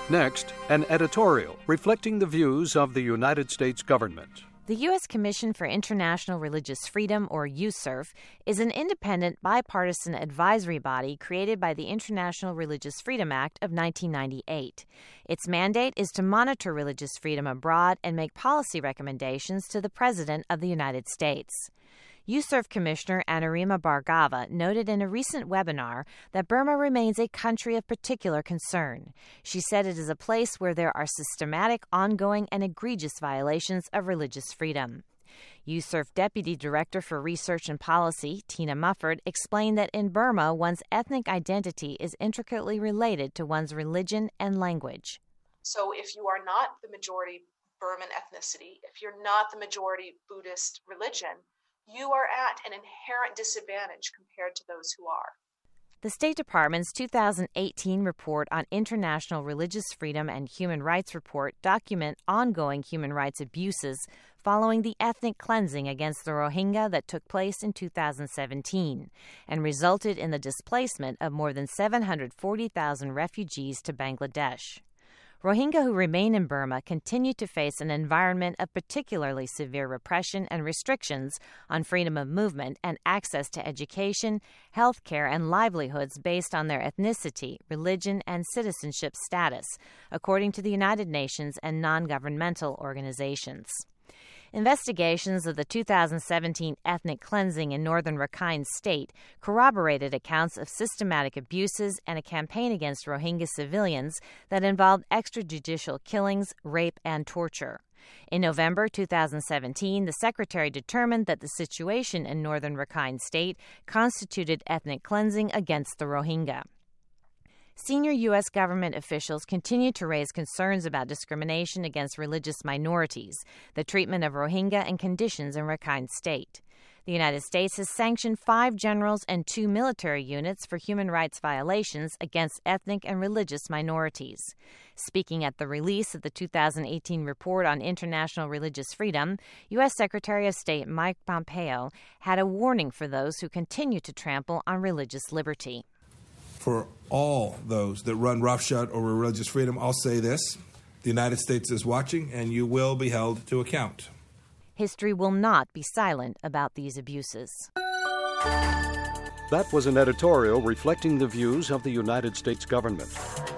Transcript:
Next, an editorial reflecting the views of the United States government. The U.S. Commission for International Religious Freedom, or USCIRF, is an independent, bipartisan advisory body created by the International Religious Freedom Act of 1998. Its mandate is to monitor religious freedom abroad and make policy recommendations to the President of the United States. USCIRF Commissioner Anurima Bhargava noted in a recent webinar that Burma remains a country of particular concern. She said it is a place where there are systematic, ongoing, and egregious violations of religious freedom. USCIRF Deputy Director for Research and Policy, Tina Mufford, explained that in Burma, one's ethnic identity is intricately related to one's religion and language. So if you are not the majority Burman ethnicity, if you're not the majority Buddhist religion, you are at an inherent disadvantage compared to those who are. The State Department's 2018 report on international religious freedom and human rights report document ongoing human rights abuses following the ethnic cleansing against the Rohingya that took place in 2017 and resulted in the displacement of more than 740,000 refugees to Bangladesh. Rohingya who remain in Burma continue to face an environment of particularly severe repression and restrictions on freedom of movement and access to education, health care, and livelihoods based on their ethnicity, religion, and citizenship status, according to the United Nations and non-governmental organizations. Investigations of the 2017 ethnic cleansing in northern Rakhine State corroborated accounts of systematic abuses and a campaign against Rohingya civilians that involved extrajudicial killings, rape, and torture. In November 2017, the Secretary determined that the situation in northern Rakhine State constituted ethnic cleansing against the Rohingya. Senior U.S. government officials continue to raise concerns about discrimination against religious minorities, the treatment of Rohingya, and conditions in Rakhine State. The United States has sanctioned 5 generals and 2 military units for human rights violations against ethnic and religious minorities. Speaking at the release of the 2018 report on international religious freedom, U.S. Secretary of State Mike Pompeo had a warning for those who continue to trample on religious liberty. For all those that run roughshod over religious freedom, I'll say this: the United States is watching, and you will be held to account. History will not be silent about these abuses. That was an editorial reflecting the views of the United States government.